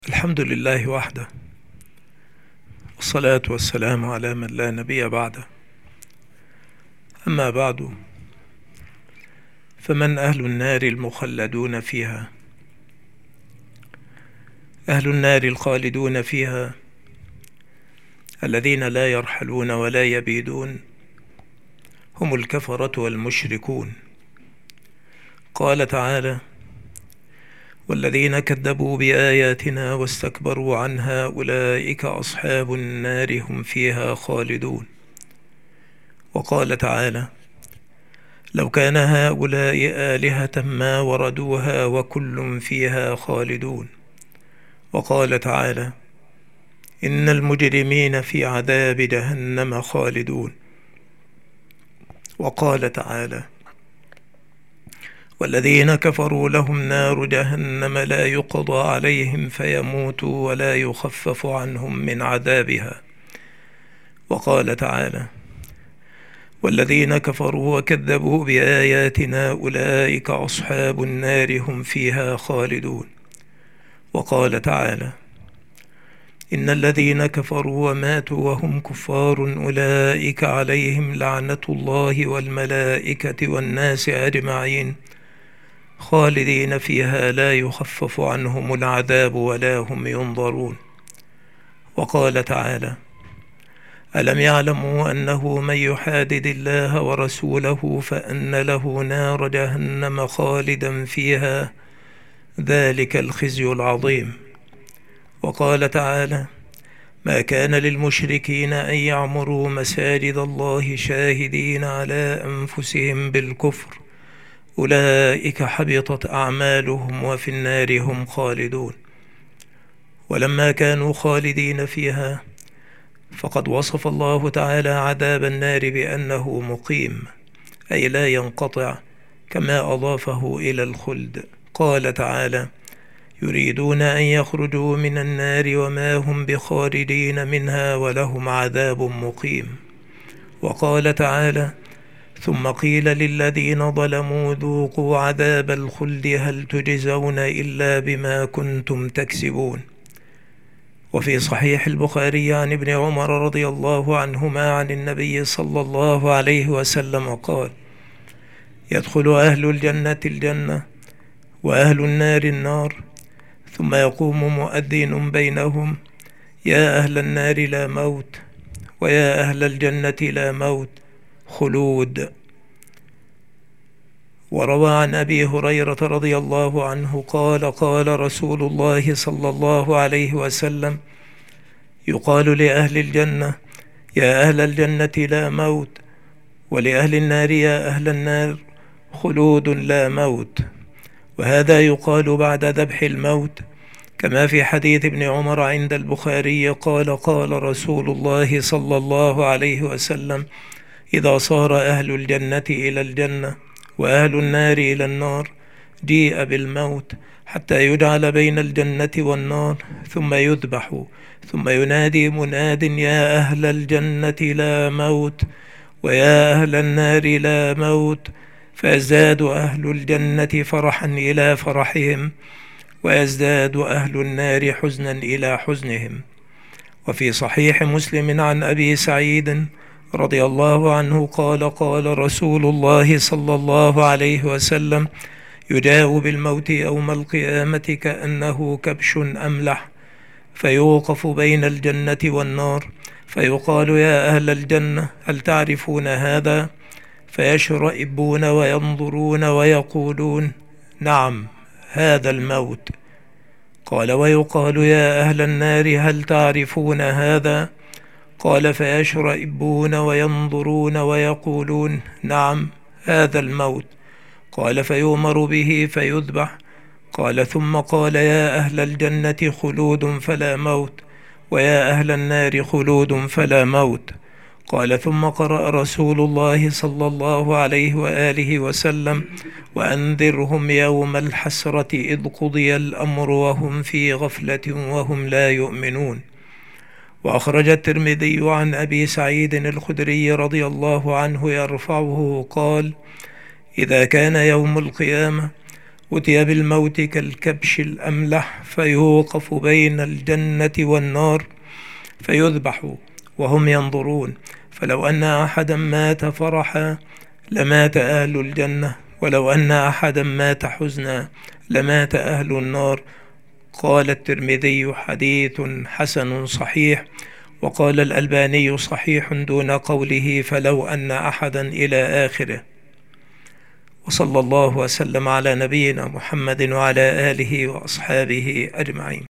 الحمد لله وحده، والصلاة والسلام على من لا نبي بعده. أما بعد، فمن أهل النار المخلدون فيها؟ أهل النار الخالدون فيها الذين لا يرحلون ولا يبيدون هم الكفرة والمشركون. قال تعالى: والذين كذبوا بآياتنا واستكبروا عنها أولئك أصحاب النار هم فيها خالدون. وقال تعالى: لو كان هؤلاء آلهة ما وردوها وكل فيها خالدون. وقال تعالى: إن المجرمين في عذاب جهنم خالدون. وقال تعالى: والذين كفروا لهم نار جهنم لا يقضى عليهم فيموتوا ولا يخفف عنهم من عذابها. وقال تعالى: والذين كفروا وكذبوا بآياتنا أولئك أصحاب النار هم فيها خالدون. وقال تعالى: إن الذين كفروا وماتوا وهم كفار أولئك عليهم لعنة الله والملائكة والناس أجمعين خالدين فيها لا يخفف عنهم العذاب ولا هم ينظرون. وقال تعالى: ألم يعلموا أنه من يحادد الله ورسوله فأن له نار جهنم خالدا فيها ذلك الخزي العظيم. وقال تعالى: ما كان للمشركين أن يعمروا مساجد الله شاهدين على أنفسهم بالكفر أولئك حبطت أعمالهم وفي النار هم خالدون. ولما كانوا خالدين فيها فقد وصف الله تعالى عذاب النار بأنه مقيم، أي لا ينقطع، كما أضافه إلى الخلد. قال تعالى: يريدون أن يخرجوا من النار وما هم بخارجين منها ولهم عذاب مقيم. وقال تعالى: ثم قيل للذين ظلموا ذوقوا عذاب الخلد هل تجزون إلا بما كنتم تكسبون. وفي صحيح البخاري عن ابن عمر رضي الله عنهما عن النبي صلى الله عليه وسلم قال: يدخل أهل الجنة الجنة وأهل النار النار، ثم يقوم مؤذن بينهم: يا أهل النار لا موت، ويا أهل الجنة لا موت، خلود. وروى عن أبي هريرة رضي الله عنه قال: قال رسول الله صلى الله عليه وسلم: يقال لأهل الجنة: يا أهل الجنة لا موت، ولأهل النار: يا أهل النار خلود لا موت. وهذا يقال بعد ذبح الموت، كما في حديث ابن عمر عند البخاري قال: قال رسول الله صلى الله عليه وسلم: إذا صار أهل الجنة إلى الجنة وأهل النار إلى النار جيء بالموت حتى يجعل بين الجنة والنار ثم يذبح، ثم ينادي مناد: يا أهل الجنة لا موت، ويا أهل النار لا موت، فيزداد أهل الجنة فرحا إلى فرحهم، ويزداد أهل النار حزنا إلى حزنهم. وفي صحيح مسلم عن أبي سعيد رضي الله عنه قال: قال رسول الله صلى الله عليه وسلم: يجاء بالموت يوم القيامة كأنه كبش أملح، فيوقف بين الجنة والنار، فيقال: يا أهل الجنة هل تعرفون هذا؟ فيشرئبون وينظرون ويقولون: نعم، هذا الموت. قال: ويقال: يا أهل النار هل تعرفون هذا؟ قال: فيشرئبون وينظرون ويقولون: نعم، هذا الموت. قال: فيؤمر به فيذبح. قال: ثم قال: يا أهل الجنة خلود فلا موت، ويا أهل النار خلود فلا موت. قال: ثم قرأ رسول الله صلى الله عليه وآله وسلم: وأنذرهم يوم الحسرة إذ قضي الأمر وهم في غفلة وهم لا يؤمنون. وأخرج الترمذي عن أبي سعيد الخدري رضي الله عنه يرفعه قال: إذا كان يوم القيامة أتي بالموت كالكبش الأملح فيوقف بين الجنة والنار فيذبح وهم ينظرون، فلو أن أحدا مات فرحا لمات أهل الجنة، ولو أن أحدا مات حزنا لمات أهل النار. قال الترمذي: حديث حسن صحيح. وقال الألباني: صحيح دون قوله فلو أن أحدا إلى آخره. وصلى الله وسلم على نبينا محمد وعلى آله وأصحابه أجمعين.